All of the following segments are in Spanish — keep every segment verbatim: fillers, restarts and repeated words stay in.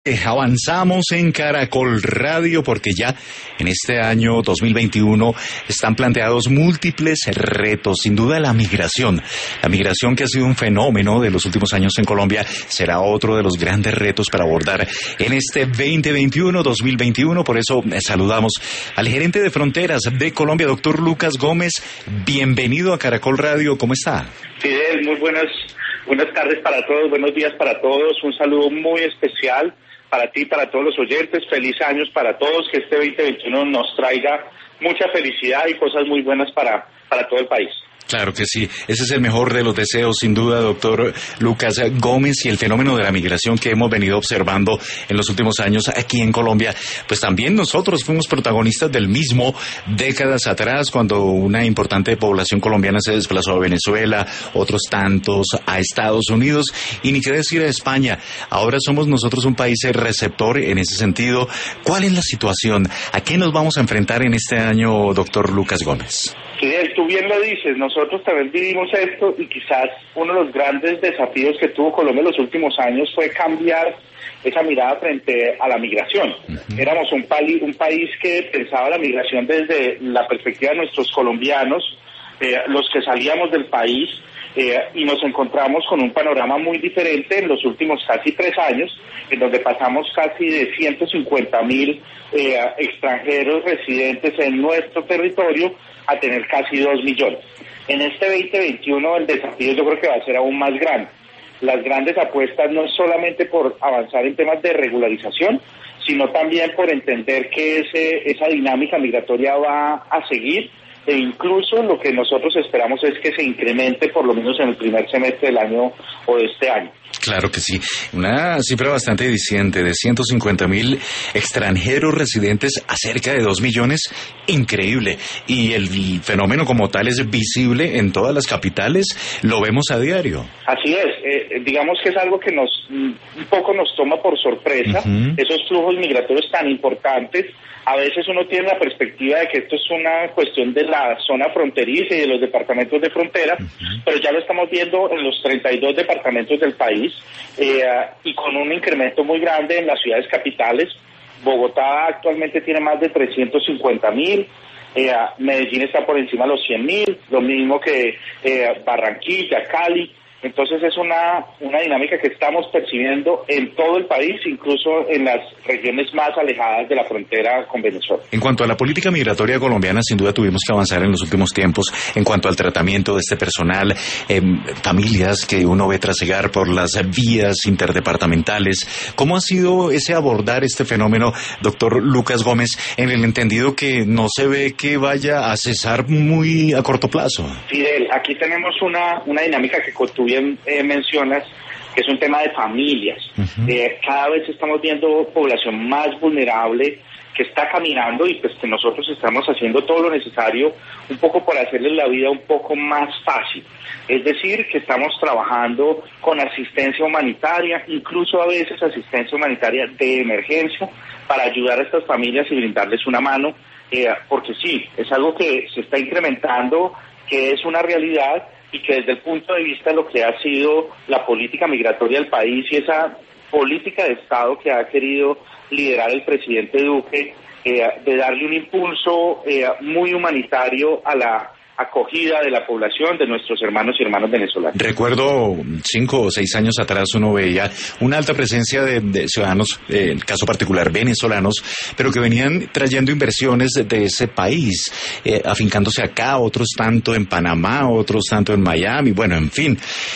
Eh, Avanzamos en Caracol Radio porque ya en este año dos mil veintiuno están planteados múltiples retos. Sin duda la migración, la migración que ha sido un fenómeno de los últimos años en Colombia, será otro de los grandes retos para abordar en este veinte veintiuno, dos mil veintiuno. Por eso eh, saludamos al gerente de Fronteras de Colombia, doctor Lucas Gómez. Bienvenido a Caracol Radio, ¿cómo está? Fidel, muy buenas, buenas tardes para todos, buenos días para todos, un saludo muy especial para ti, para todos los oyentes, feliz años para todos, que este veinte veintiuno nos traiga mucha felicidad y cosas muy buenas para, para todo el país. Claro que sí, ese es el mejor de los deseos, sin duda, doctor Lucas Gómez, y el fenómeno de la migración que hemos venido observando en los últimos años aquí en Colombia, pues también nosotros fuimos protagonistas del mismo décadas atrás, cuando una importante población colombiana se desplazó a Venezuela, otros tantos a Estados Unidos, y ni qué decir a España. Ahora somos nosotros un país receptor en ese sentido. ¿Cuál es la situación? ¿A qué nos vamos a enfrentar en este año, doctor Lucas Gómez? Fidel, tú bien lo dices, nosotros también vivimos esto y quizás uno de los grandes desafíos que tuvo Colombia en los últimos años fue cambiar esa mirada frente a la migración. Uh-huh. Éramos un, pali, un país que pensaba la migración desde la perspectiva de nuestros colombianos, eh, los que salíamos del país, eh, y nos encontramos con un panorama muy diferente en los últimos casi tres años, en donde pasamos casi de ciento cincuenta mil eh, extranjeros residentes en nuestro territorio a tener casi dos millones. En este veinte veintiuno el desafío yo creo que va a ser aún más grande. Las grandes apuestas no es solamente por avanzar en temas de regularización, sino también por entender que ese, esa dinámica migratoria va a seguir, e incluso lo que nosotros esperamos es que se incremente por lo menos en el primer semestre del año o de este año. Claro que sí, una cifra bastante diciente de ciento cincuenta mil extranjeros residentes a cerca de dos millones, increíble, y el fenómeno como tal es visible en todas las capitales, lo vemos a diario. Así es, eh, digamos que es algo que nos un poco nos toma por sorpresa, uh-huh. Esos flujos migratorios tan importantes. A veces uno tiene la perspectiva de que esto es una cuestión de la zona fronteriza y de los departamentos de frontera, uh-huh. Pero ya lo estamos viendo en los treinta y dos departamentos del país, eh, y con un incremento muy grande en las ciudades capitales. Bogotá actualmente tiene más de trescientos cincuenta mil, eh, Medellín está por encima de los cien mil, lo mismo que eh, Barranquilla, Cali. Entonces es una, una dinámica que estamos percibiendo en todo el país, incluso en las regiones más alejadas de la frontera con Venezuela. En cuanto a la política migratoria colombiana, sin duda tuvimos que avanzar en los últimos tiempos en cuanto al tratamiento de este personal, eh, familias que uno ve trasegar por las vías interdepartamentales. ¿Cómo ha sido ese abordar este fenómeno, doctor Lucas Gómez, en el entendido que no se ve que vaya a cesar muy a corto plazo? Fidel, aquí tenemos una, una dinámica que tuvimos. Bien eh, mencionas, que es un tema de familias. Uh-huh. Eh, cada vez estamos viendo población más vulnerable que está caminando, y pues que nosotros estamos haciendo todo lo necesario un poco para hacerles la vida un poco más fácil. Es decir, que estamos trabajando con asistencia humanitaria, incluso a veces asistencia humanitaria de emergencia, para ayudar a estas familias y brindarles una mano, eh, porque sí, es algo que se está incrementando, que es una realidad, y que desde el punto de vista de lo que ha sido la política migratoria del país y esa política de Estado que ha querido liderar el presidente Duque, eh, de darle un impulso eh, muy humanitario a la acogida de la población, de nuestros hermanos y hermanas venezolanos. Recuerdo cinco o seis años atrás uno veía una alta presencia de, de ciudadanos, eh, en el caso particular venezolanos, pero que venían trayendo inversiones de, de ese país, eh, afincándose acá, otros tanto en Panamá, otros tanto en Miami, bueno, en fin.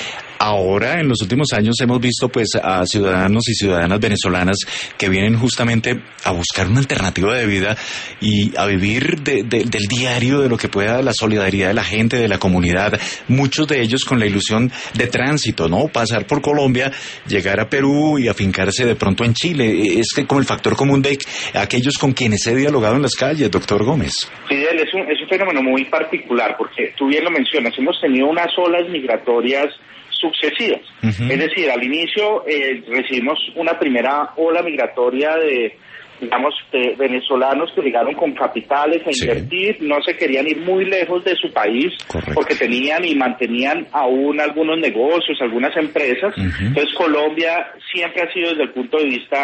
Ahora, en los últimos años, hemos visto pues a ciudadanos y ciudadanas venezolanas que vienen justamente a buscar una alternativa de vida y a vivir de, de, del diario, de lo que pueda, la solidaridad de la gente, de la comunidad, muchos de ellos con la ilusión de tránsito, ¿no? Pasar por Colombia, llegar a Perú y afincarse de pronto en Chile. Es que como el factor común de aquellos con quienes he dialogado en las calles, doctor Gómez. Fidel, es un, es un fenómeno muy particular, porque tú bien lo mencionas, hemos tenido unas olas migratorias sucesivas. Uh-huh. Es decir, al inicio eh, recibimos una primera ola migratoria de, digamos, de venezolanos que llegaron con capitales a sí. invertir, no se querían ir muy lejos de su país. Correcto. Porque tenían y mantenían aún algunos negocios, algunas empresas. Uh-huh. Entonces Colombia siempre ha sido, desde el punto de vista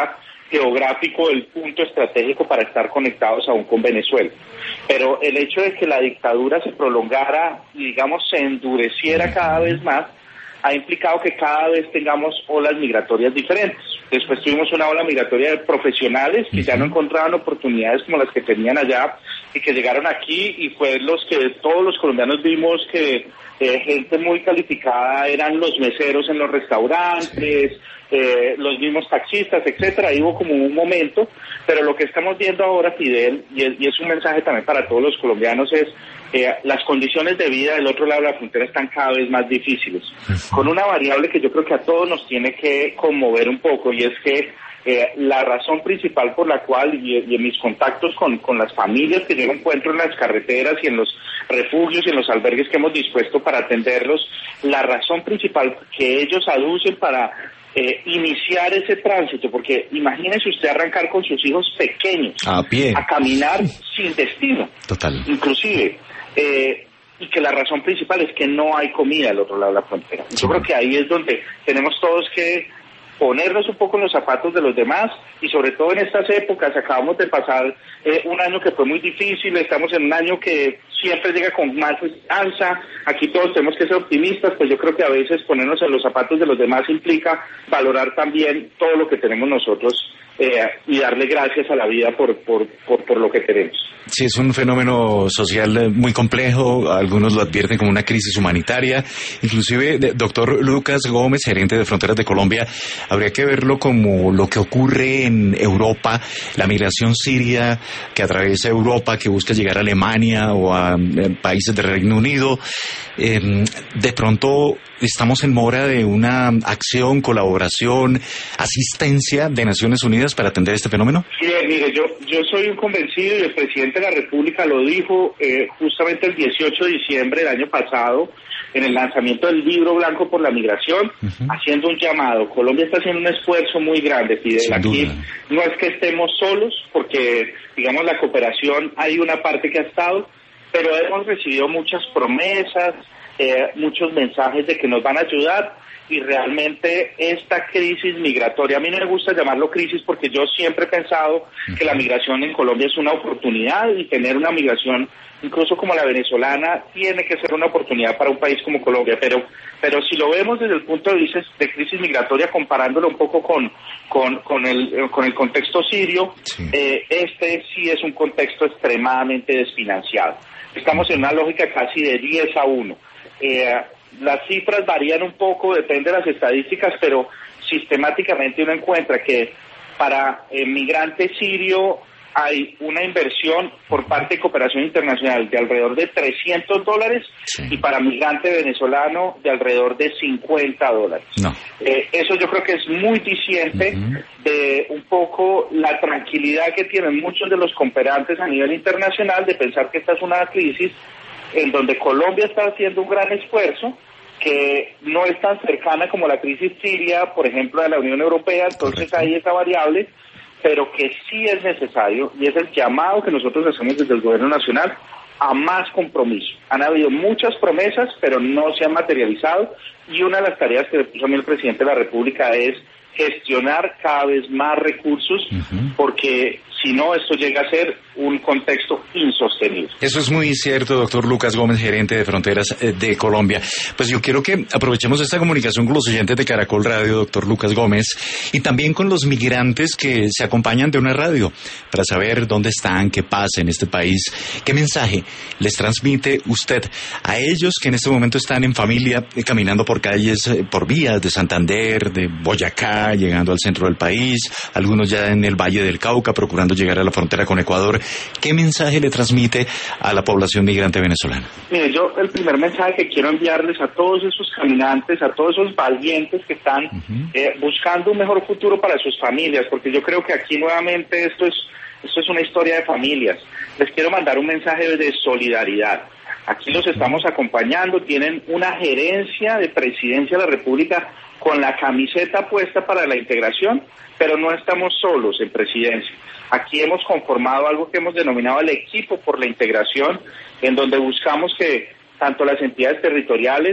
geográfico el punto estratégico para estar conectados aún con Venezuela. Pero el hecho de que la dictadura se prolongara y, digamos, se endureciera cada vez más, ha implicado que cada vez tengamos olas migratorias diferentes. Después tuvimos una ola migratoria de profesionales que ya no encontraban oportunidades como las que tenían allá y que llegaron aquí, y fue los que todos los colombianos vimos que eh, gente muy calificada eran los meseros en los restaurantes, eh, los mismos taxistas, etcétera. Ahí hubo como un momento, pero lo que estamos viendo ahora, Fidel, y es, y es un mensaje también para todos los colombianos, es Eh, las condiciones de vida del otro lado de la frontera están cada vez más difíciles, con una variable que yo creo que a todos nos tiene que conmover un poco, y es que eh, la razón principal por la cual, y, y en mis contactos con, con las familias que yo encuentro en las carreteras y en los refugios y en los albergues que hemos dispuesto para atenderlos, la razón principal que ellos aducen para Eh, iniciar ese tránsito, porque imagínese usted arrancar con sus hijos pequeños a pie, a caminar sin destino, total, inclusive, eh, y que la razón principal es que no hay comida al otro lado de la frontera. Yo creo que ahí es donde tenemos todos que ponernos un poco en los zapatos de los demás, y sobre todo en estas épocas. Acabamos de pasar eh, un año que fue muy difícil, estamos en un año que siempre llega con más esperanza, aquí todos tenemos que ser optimistas, pues yo creo que a veces ponernos en los zapatos de los demás implica valorar también todo lo que tenemos nosotros eh, y darle gracias a la vida por, por, por, por lo que tenemos. Sí, es un fenómeno social muy complejo, algunos lo advierten como una crisis humanitaria, inclusive, doctor Lucas Gómez, gerente de Fronteras de Colombia, habría que verlo como lo que ocurre en Europa, la migración siria que atraviesa Europa, que busca llegar a Alemania o a eh, países del Reino Unido. Eh, de pronto estamos en mora de una acción, colaboración, asistencia de Naciones Unidas para atender este fenómeno. Sí, mire, yo, yo soy un convencido, y el presidente de la República lo dijo eh, justamente el dieciocho de diciembre del año pasado, en el lanzamiento del Libro Blanco por la Migración, uh-huh. haciendo un llamado. Colombia está haciendo un esfuerzo muy grande, Fidel. Aquí no es que estemos solos, porque, digamos, la cooperación hay una parte que ha estado, pero hemos recibido muchas promesas, eh, muchos mensajes de que nos van a ayudar, y realmente esta crisis migratoria, a mí no me gusta llamarlo crisis, porque yo siempre he pensado que la migración en Colombia es una oportunidad, y tener una migración incluso como la venezolana tiene que ser una oportunidad para un país como Colombia, pero pero si lo vemos desde el punto de vista de crisis migratoria, comparándolo un poco con con, con el con el contexto sirio, sí. eh, este sí es un contexto extremadamente desfinanciado. Estamos en una lógica casi de diez a uno. Eh, las cifras varían un poco, depende de las estadísticas, pero sistemáticamente uno encuentra que para el migrante sirio hay una inversión por parte de Cooperación Internacional de alrededor de trescientos dólares, sí. y para migrante venezolano de alrededor de cincuenta dólares. No. Eh, eso yo creo que es muy diciente uh-huh. de un poco la tranquilidad que tienen muchos de los cooperantes a nivel internacional de pensar que esta es una crisis en donde Colombia está haciendo un gran esfuerzo, que no es tan cercana como la crisis siria, por ejemplo, de la Unión Europea, entonces Correcto. Hay esa variable, pero que sí es necesario, y es el llamado que nosotros hacemos desde el Gobierno Nacional a más compromiso. Han habido muchas promesas, pero no se han materializado, y una de las tareas que le puso a mí el presidente de la República es gestionar cada vez más recursos, uh-huh. porque si no, esto llega a ser un contexto insostenible. Eso es muy cierto, doctor Lucas Gómez, gerente de Fronteras de Colombia. Pues yo quiero que aprovechemos esta comunicación con los oyentes de Caracol Radio, doctor Lucas Gómez, y también con los migrantes que se acompañan de una radio, para saber dónde están, qué pasa en este país, qué mensaje les transmite usted a ellos que en este momento están en familia, eh, caminando por calles, eh, por vías de Santander, de Boyacá, llegando al centro del país, algunos ya en el Valle del Cauca, procurando llegar a la frontera con Ecuador. ¿Qué mensaje le transmite a la población migrante venezolana? Mire, yo el primer mensaje que quiero enviarles a todos esos caminantes, a todos esos valientes que están uh-huh. eh, buscando un mejor futuro para sus familias, porque yo creo que aquí nuevamente esto es, esto es una historia de familias. Les quiero mandar un mensaje de solidaridad. Aquí los estamos acompañando, tienen una gerencia de Presidencia de la República con la camiseta puesta para la integración, pero no estamos solos en Presidencia. Aquí hemos conformado algo que hemos denominado el equipo por la integración, en donde buscamos que tanto las entidades territoriales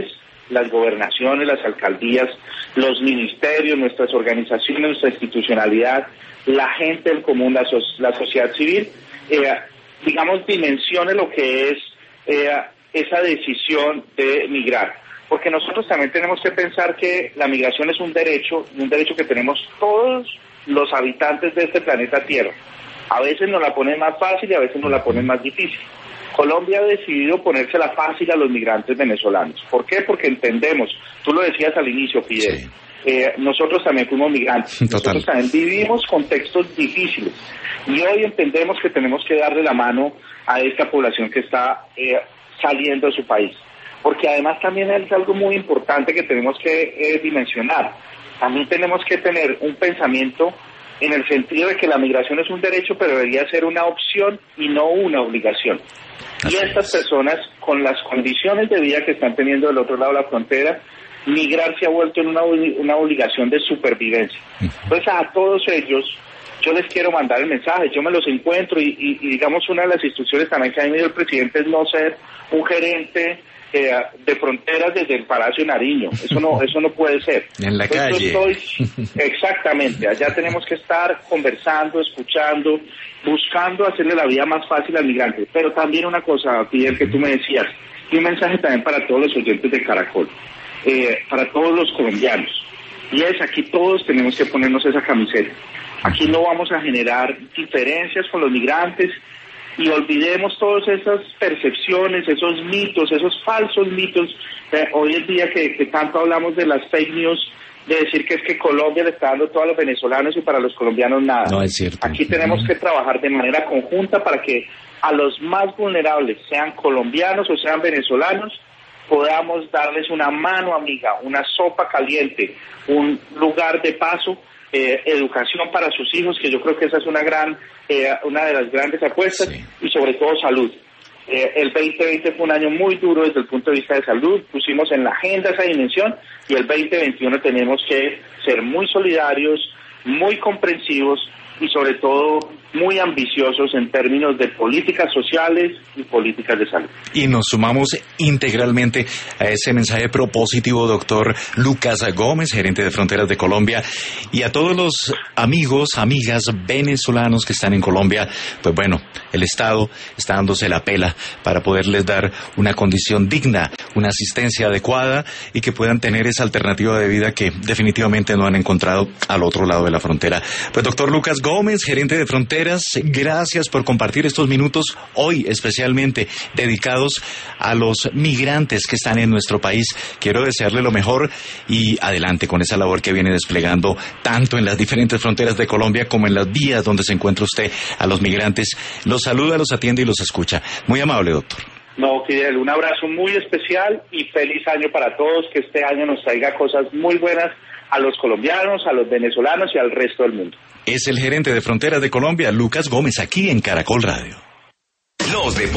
las gobernaciones, las alcaldías, los ministerios, nuestras organizaciones, nuestra institucionalidad, la gente del común, la, so la sociedad civil, eh, digamos, dimensione lo que es eh, esa decisión de migrar. Porque nosotros también tenemos que pensar que la migración es un derecho, un derecho que tenemos todos los habitantes de este planeta Tierra. A veces nos la ponen más fácil y a veces nos la ponen más difícil. Colombia ha decidido ponérsela fácil a los migrantes venezolanos. ¿Por qué? Porque entendemos, tú lo decías al inicio, Fidel, sí. eh, nosotros también fuimos migrantes, Total. Nosotros también vivimos contextos difíciles y hoy entendemos que tenemos que darle la mano a esta población que está eh, saliendo de su país. Porque además también es algo muy importante que tenemos que eh, dimensionar. También tenemos que tener un pensamiento en el sentido de que la migración es un derecho, pero debería ser una opción y no una obligación. Y estas personas, con las condiciones de vida que están teniendo del otro lado de la frontera, migrar se ha vuelto en una, una obligación de supervivencia. Entonces a todos ellos yo les quiero mandar el mensaje, yo me los encuentro y, y, y digamos una de las instrucciones también que ha tenido el presidente es no ser un gerente Eh, de fronteras desde el Palacio Nariño. Eso no, eso no puede ser. En la calle. Estoy, exactamente. Allá tenemos que estar conversando, escuchando, buscando hacerle la vida más fácil al migrante. Pero también una cosa, Fidel, que tú me decías, y un mensaje también para todos los oyentes de Caracol, eh, para todos los colombianos. Y es, aquí todos tenemos que ponernos esa camiseta. Aquí no vamos a generar diferencias con los migrantes, y olvidemos todas esas percepciones, esos mitos, esos falsos mitos. Eh, hoy en día que, que tanto hablamos de las fake news, de decir que es que Colombia le está dando todo a los venezolanos y para los colombianos nada. No es cierto. Aquí tenemos que trabajar de manera conjunta para que a los más vulnerables, sean colombianos o sean venezolanos, podamos darles una mano amiga, una sopa caliente, un lugar de paso, Eh, educación para sus hijos, que yo creo que esa es una gran, eh, una de las grandes apuestas, sí. Y sobre todo salud. Eh, el veinte veinte fue un año muy duro desde el punto de vista de salud, pusimos en la agenda esa dimensión y el veinte veintiuno tenemos que ser muy solidarios, muy comprensivos y sobre todo muy ambiciosos en términos de políticas sociales y políticas de salud. Y nos sumamos integralmente a ese mensaje propositivo, doctor Lucas Gómez, gerente de Fronteras de Colombia, y a todos los amigos, amigas venezolanos que están en Colombia. Pues bueno, el Estado está dándose la pela para poderles dar una condición digna, una asistencia adecuada y que puedan tener esa alternativa de vida que definitivamente no han encontrado al otro lado de la frontera. Pues doctor Lucas Gómez, gerente de Fronteras, gracias por compartir estos minutos hoy especialmente dedicados a los migrantes que están en nuestro país. Quiero desearle lo mejor y adelante con esa labor que viene desplegando tanto en las diferentes fronteras de Colombia como en las vías donde se encuentra usted a los migrantes. Los saluda, los atiende y los escucha. Muy amable, doctor. No, Fidel, un abrazo muy especial y feliz año para todos, que este año nos traiga cosas muy buenas a los colombianos, a los venezolanos y al resto del mundo. Es el gerente de Fronteras de Colombia, Lucas Gómez, aquí en Caracol Radio. Los